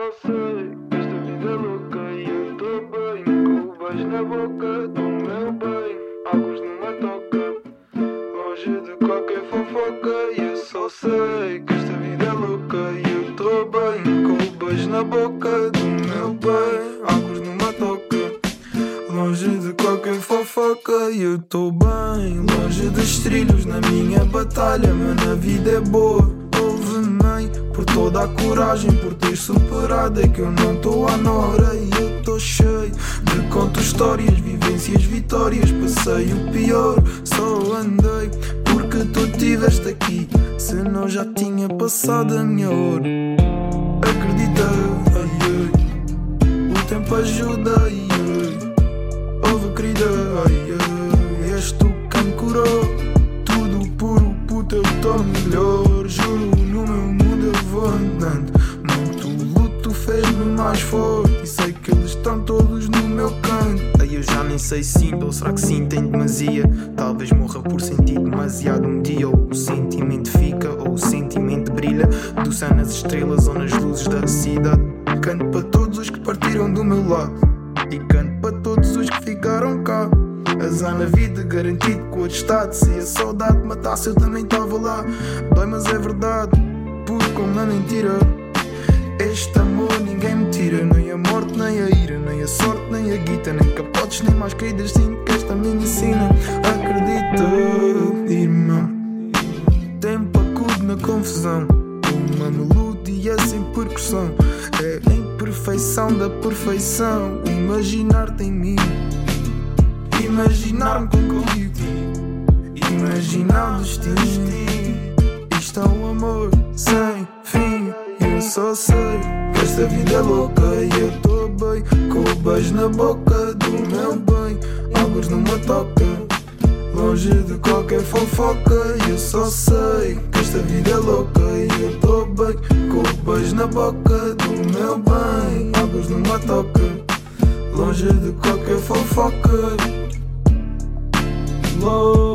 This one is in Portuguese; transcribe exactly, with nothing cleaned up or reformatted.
só sei que esta vida é louca e eu tô bem. Com o beijo na boca do meu bem, alguns numa toca, longe de qualquer fofoca. E eu só sei que esta vida é louca e eu tô bem. Com o beijo na boca do meu bem, alguns numa toca, longe de qualquer fofoca. E eu tô bem, longe dos trilhos na minha batalha. Mano, a vida é boa, ouve-me por toda a coragem, por ter superado. É que eu não tô à nora e eu tô cheio de conto histórias, vivências, vitórias. Passei o pior, só andei porque tu tiveste aqui, senão já tinha passado a minha hora. Acredita, ai, ai, o tempo ajuda, ai, ai. Ouve, querida, ai, ai, és tu quem me curou. Tudo puro, puta, eu tô melhor. Juro, no meu mundo eu vou andando. Muito luto fez-me mais forte e sei que eles estão todos no meu canto. Aí eu já nem sei se sinto, ou será que sinto em demasia? Talvez morra por sentir demasiado um dia. Ou o sentimento fica, ou o sentimento brilha do céu nas estrelas ou nas luzes da cidade. Canto para todos os que partiram do meu lado e canto para todos os que ficaram cá. Azar na vida, garantido com o atestado. Se a saudade matasse eu também estava lá. Dói, mas é verdade, puro como a mentira. Este amor ninguém me tira, nem a morte, nem a ira, nem a sorte, nem a guita, nem capotes, nem mais caídas. Sinto que esta me ensina. Acredita, irmão, tempo acude na confusão. Uma melodia sem percussão é a imperfeição da perfeição. Imaginar-te em mim, imaginar-me contigo, imaginar o destino. Isto é um amor sem fim. Eu só sei que esta vida é louca e eu tô bem. Com o beijo na boca do meu bem, alguns numa toca, longe de qualquer fofoca. E eu só sei que esta vida é louca e eu tô bem. Com o beijo na boca do meu bem, alguns numa toca, longe de qualquer fofoca. Longe